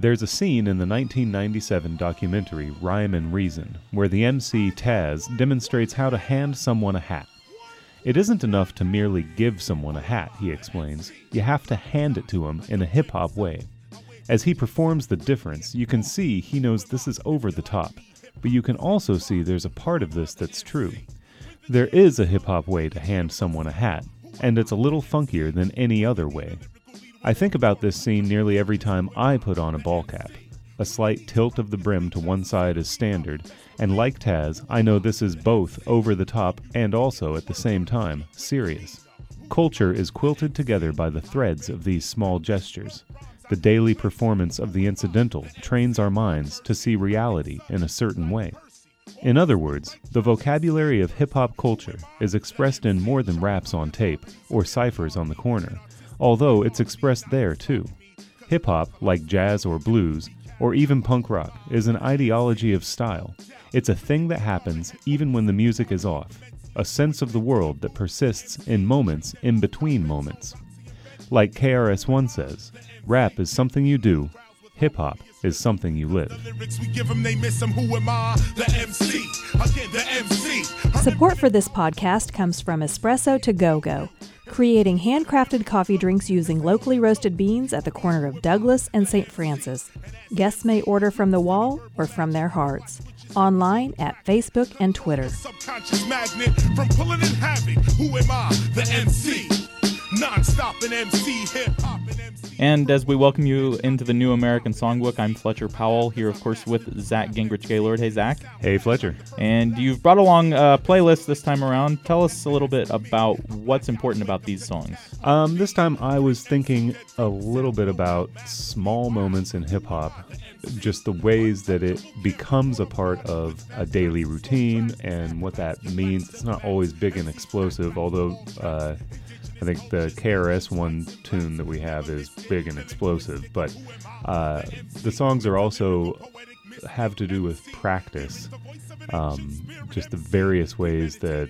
There's a scene in the 1997 documentary Rhyme and Reason where the MC Taz demonstrates how to hand someone a hat. It isn't enough to merely give someone a hat, he explains. You have to hand it to them in a hip-hop way. As he performs the difference, you can see he knows this is over the top, but you can also see there's a part of this that's true. There is a hip-hop way to hand someone a hat, and it's a little funkier than any other way. I think about this scene nearly every time I put on a ball cap. A slight tilt of the brim to one side is standard, and like Taz, I know this is both over the top and also, at the same time, serious. Culture is quilted together by the threads of these small gestures. The daily performance of the incidental trains our minds to see reality in a certain way. In other words, the vocabulary of hip-hop culture is expressed in more than raps on tape or ciphers on the corner, although it's expressed there too. Hip-hop, like jazz or blues, or even punk rock, is an ideology of style. It's a thing that happens even when the music is off, a sense of the world that persists in moments in between moments. Like KRS-One says, rap is something you do, hip-hop is something you live. Support for this podcast comes from Espresso to Go-Go, creating handcrafted coffee drinks using locally roasted beans at the corner of Douglas and St. Francis. Guests may order from the wall or from their hearts. Online at Facebook and Twitter. Subconscious magnet from pulling in havoc. Who am I? The MC. Non-stop an MC, hip-hop and MC. And as we welcome you into the New American Songbook, I'm Fletcher Powell, here, of course, with Zach Gingrich-Gaylord. Hey, Zach. Hey, Fletcher. And you've brought along a playlist this time around. Tell us a little bit about what's important about these songs. This time I was thinking a little bit about small moments in hip-hop, just the ways that it becomes a part of a daily routine and what that means. It's not always big and explosive, although I think the KRS-One tune that we have is big and explosive, but the songs are also have to do with practice, just the various ways that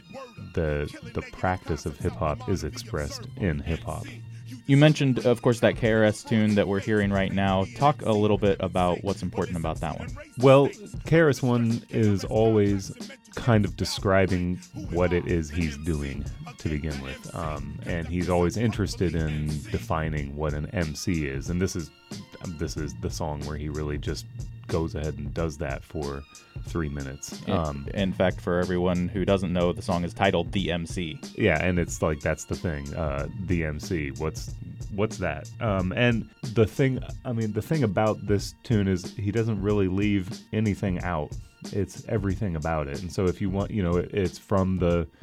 the practice of hip-hop is expressed in hip-hop. You mentioned, of course, that KRS tune that we're hearing right now. Talk a little bit about what's important about that one. Well, KRS-One is always kind of describing what it is he's doing to begin with, and he's always interested in defining what an MC is, and this is the song where he really just goes ahead and does that for 3 minutes. In fact, for everyone who doesn't know, the song is titled The MC. Yeah, and it's like, that's the thing, the MC. What's that? And the thing about this tune is he doesn't really leave anything out. It's everything about it. And so if you want, it's from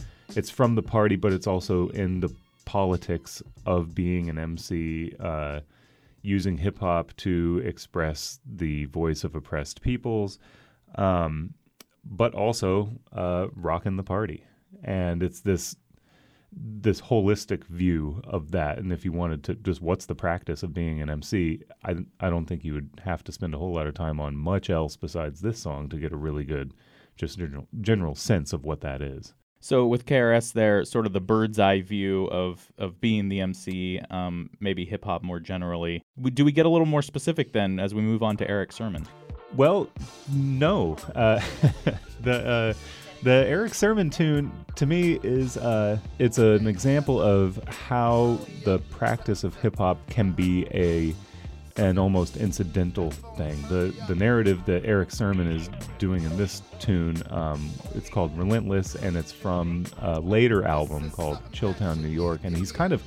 the party, but it's also in the politics of being an MC, using hip-hop to express the voice of oppressed peoples, but also rocking the party. And it's this holistic view of that. And if you wanted to just, what's the practice of being an MC, I don't think you would have to spend a whole lot of time on much else besides this song to get a really good just general sense of what that is. So with KRS there, sort of the bird's eye view of being the MC, maybe hip-hop more generally. Do we get a little more specific then as we move on to Erick Sermon? Well, no. The Erick Sermon tune, to me, is it's an example of how the practice of hip-hop can be an almost incidental thing. The narrative that Erick Sermon is doing in this tune, it's called Relentless, and it's from a later album called Chilltown, New York, and he's kind of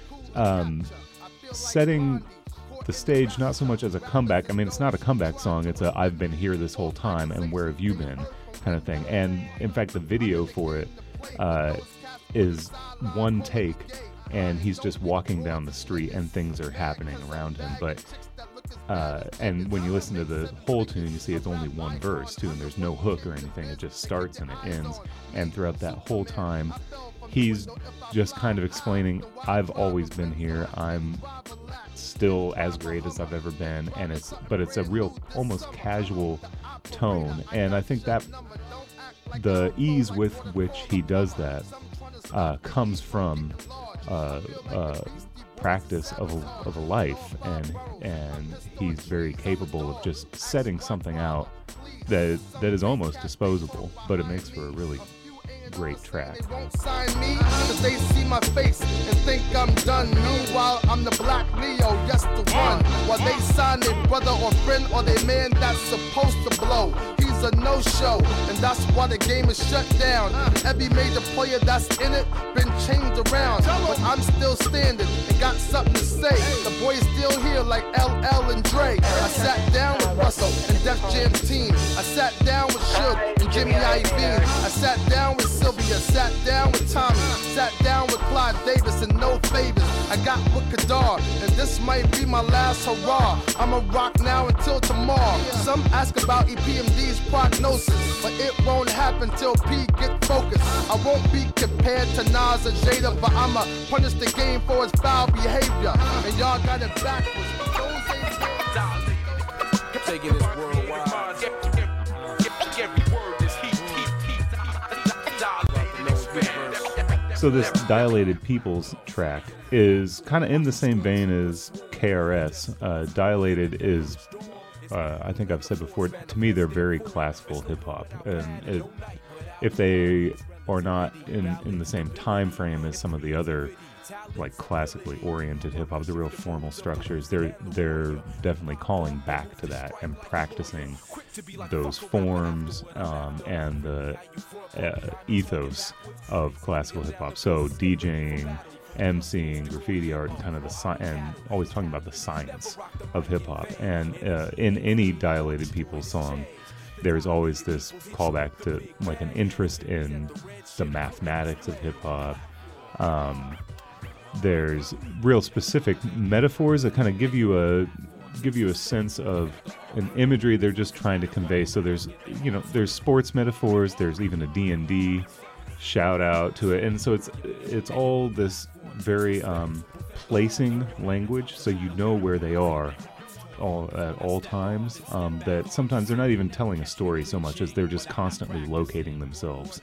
setting the stage not so much as a comeback. I mean, it's not a comeback song, it's a I've been here this whole time, and where have you been kind of thing. And in fact, the video for it is one take, and he's just walking down the street and things are happening around him. But and when you listen to the whole tune, you see it's only one verse too, and there's no hook or anything. It just starts and it ends, and throughout that whole time he's just kind of explaining, I've always been here, I'm still as great as I've ever been, and it's a real almost casual tone. And I think that the ease with which he does that comes from practice of a life, and he's very capable of just setting something out that is almost disposable, but it makes for a really great track. They won't sign me cause they see my face and think I'm done. Meanwhile, I'm the Black Leo, yes, the one. While they sign their brother or friend or their man that's supposed to blow. He's a no-show, and that's why the game is shut down. Every major player that's in it been changed around, but I'm still standing and got something to say. The boy is still here like LL and Dre. I sat down with Russell and Def Jam team. I sat down with Suge and Jimmy Iovine. I sat down with Sylvia, sat down with Tommy, sat down with Clyde Davis and no favors. I got with Kadar, and this might be my last hurrah. I'ma rock now until tomorrow. Some ask about EPMD's prognosis, but it won't happen till P get focused. I won't be compared to Nas or Jada, but I'ma punish the game for its foul behavior. And y'all got it backwards. Taking this worldwide. Every word is heat. So this Dilated Peoples track is kind of in the same vein as KRS. Dilated is, I think I've said before, to me they're very classical hip-hop. And if they are not in the same time frame as some of the other like classically oriented hip-hop, the real formal structures, they're definitely calling back to that and practicing those forms and the ethos of classical hip-hop. So DJing, MCing, graffiti art, and kind of and always talking about the science of hip-hop. And in any Dilated Peoples song, there's always this callback to like an interest in the mathematics of hip-hop. There's real specific metaphors that kind of give you a sense of an imagery they're just trying to convey. So there's sports metaphors, there's even a D&D shout out to it, and so it's all this very placing language, so you know where they are at all times, that sometimes they're not even telling a story so much as they're just constantly locating themselves.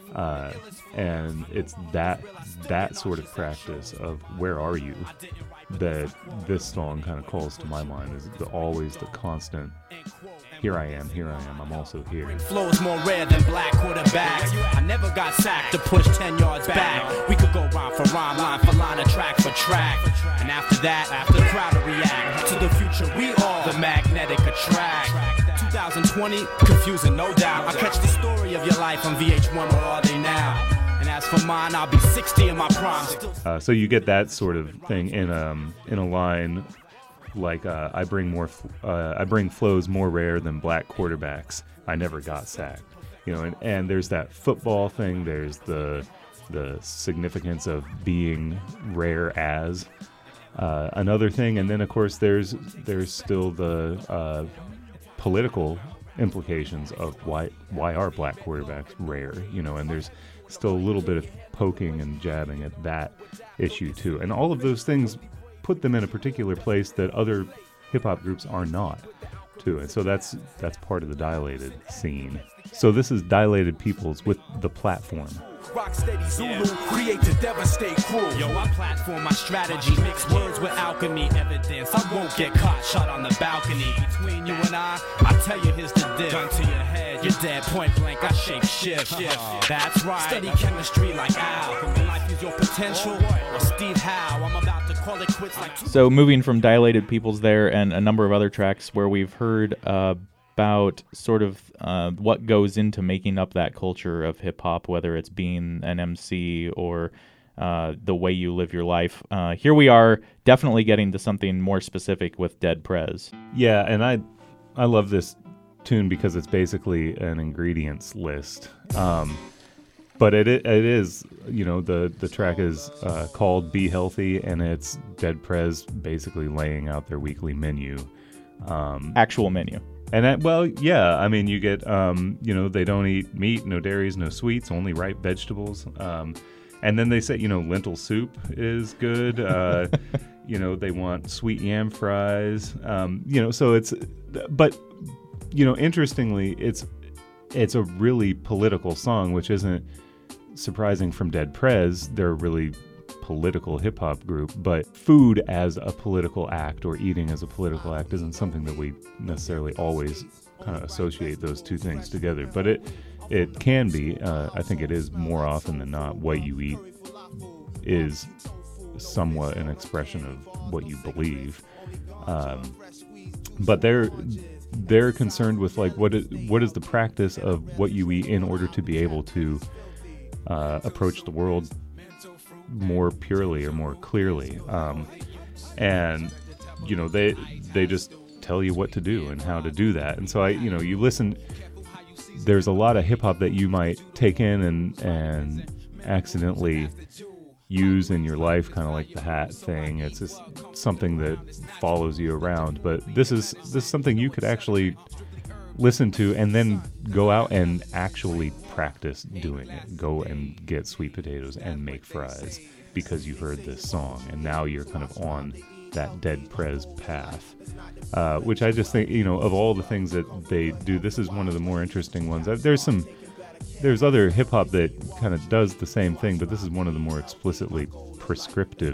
And it's that sort of practice of where are you that this song kind of calls to my mind, is always the constant here I am, I'm also here. Flows more rare than black quarterbacks. I never got sacked to push 10 yards back. We could go rhyme for rhyme, line for line, and track for track. And after that, the crowd will react to the future we all, the magnetic attract. 2020, confusing, no doubt. I catch the story of your life on VH1, where are they now? And as for mine, I'll be 60 in my prime. So you get that sort of thing in a line like I bring flows more rare than black quarterbacks. I never got sacked. And there's that football thing. There's the significance of being rare as another thing, and then of course there's still the political implications of why are black quarterbacks rare, and there's still a little bit of poking and jabbing at that issue too, and all of those things put them in a particular place that other hip-hop groups are not too, and so that's part of the Dilated scene. So this is Dilated Peoples with The Platform. Rock steady Zulu, create to devastate crew. Yo, I platform my strategy, mix words with alchemy, evidence. I won't get caught, shot on the balcony. Between you and I tell you here's the diff. Gun to your head, you're dead, point blank, I shape shift. That's right, steady chemistry like Al. Life is your potential, or Steve Howe. I'm about to call it quits like... So moving from Dilated Peoples there and a number of other tracks where we've heard about sort of what goes into making up that culture of hip-hop, whether it's being an MC or the way you live your life. Here we are definitely getting to something more specific with Dead Prez. Yeah, and I love this tune because it's basically an ingredients list. But it is, the track is called Be Healthy, and it's Dead Prez basically laying out their weekly menu. Actual menu. And you get, they don't eat meat, no dairies, no sweets, only ripe vegetables. And then they say, lentil soup is good. They want sweet yam fries. So it's, but, interestingly, it's a really political song, which isn't surprising from Dead Prez. They're really political hip-hop group, but food as a political act or eating as a political act isn't something that we necessarily always kind of associate those two things together. But it can be, I think it is more often than not, what you eat is somewhat an expression of what you believe. But they're concerned with like what is the practice of what you eat in order to be able to approach the world more purely or more clearly, and you know they just tell you what to do and how to do that. And so you listen. There's a lot of hip hop that you might take in and accidentally use in your life, kind of like the hat thing. It's just something that follows you around. But this is something you could actually listen to and then go out and actually practice doing it. Go and get sweet potatoes and make fries because you heard this song, and now you're kind of on that Dead Prez path, which I just think, of all the things that they do, this is one of the more interesting ones. There's other hip hop that kind of does the same thing, but this is one of the more explicitly prescriptive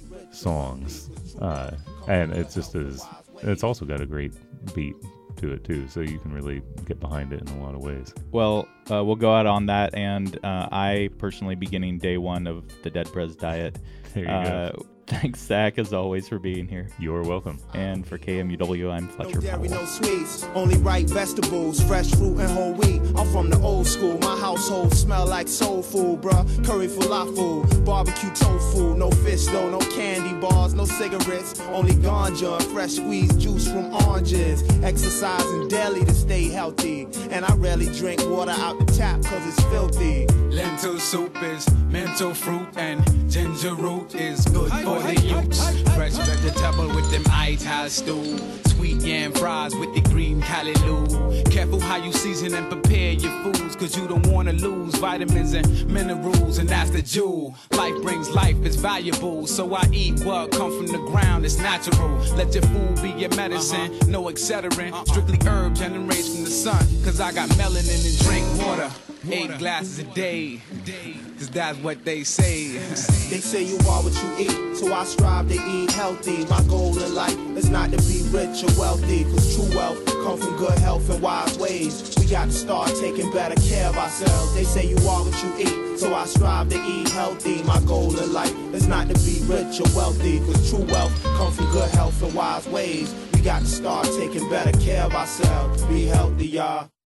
songs, and it's also got a great beat to it too, so you can really get behind it in a lot of ways. Well, we'll go out on that, and I personally beginning day one of the Dead Prez diet. There you go. Thanks, Zach, as always, for being here. You're welcome. And for KMUW, I'm Fletcher No dairy, Powell. no sweets, only ripe vegetables, fresh fruit and whole wheat. I'm from the old school, my household smell like soul food, bruh. Curry falafel, barbecue tofu, no fish though, no candy bars, no cigarettes, only ganja, fresh squeezed juice from oranges. Exercising daily to stay healthy, and I rarely drink water out the tap cause it's filthy. Lentil soup is mental fruit, and ginger root is good for the youths. Fresh vegetable with them ital stew. Sweet yam fries with the green callaloo. Careful how you season and prepare your foods, cause you don't wanna lose vitamins and minerals, and that's the jewel. Life brings life, it's valuable, so I eat what come from the ground, it's natural. Let your food be your medicine, no excedrin. Strictly herb generates from the sun, cause I got melanin and drink water. 8 glasses a day, cause that's what they say. They say you are what you eat, so I strive to eat healthy. My goal in life is not to be rich or wealthy, cause true wealth comes from good health and wise ways. We got to start taking better care of ourselves. They say you are what you eat, so I strive to eat healthy. My goal in life is not to be rich or wealthy, cause true wealth comes from good health and wise ways. We got to start taking better care of ourselves. Be healthy, y'all.